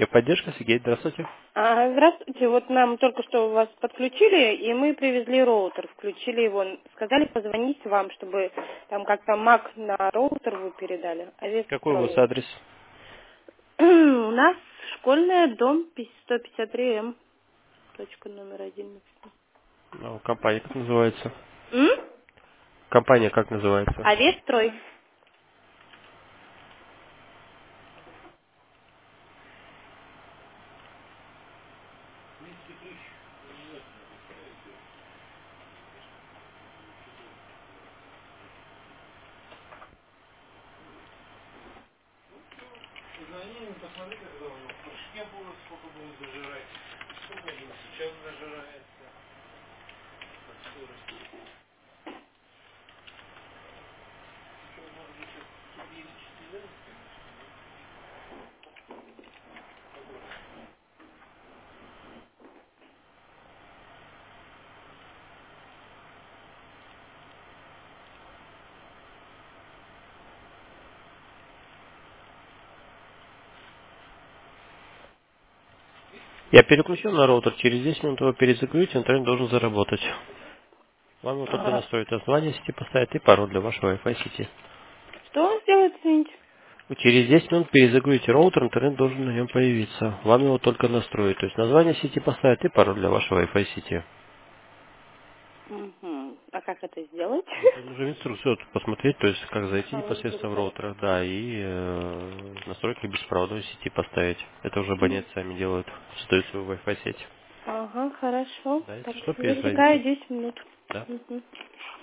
Поддержка, Сергей, здравствуйте. Здравствуйте, вот нам только что вас подключили, и мы привезли роутер, включили его. Сказали позвонить вам, чтобы там как-то MAC на роутер вы передали. Какой у вас адрес? У нас школьная, дом 153М, точка номер 11. Компания как называется? М? Компания как называется? Авестрой. Я переключил на роутер, через 10 минут его перезагрузить, интернет должен заработать. Вам его только Ага. настроить название сети поставить и пароль для вашей Wi-Fi сети. Что он сделает, извините? Через 10 минут перезагрузите роутер, интернет должен на нем появиться. Вам его только настроить. То есть название сети поставить и пароль для вашей Wi-Fi сети. Угу. А как это сделать? Нужно инструкцию вот посмотреть, то есть как зайти А, в непосредственно в инструкции. роутер, да, и настройки беспроводной сети поставить. Это уже абоненты сами делают, создают свою Wi-Fi сеть. Ага, хорошо. Да, если Так, что, засекаю перезвоните. 10 минут. Да. Угу.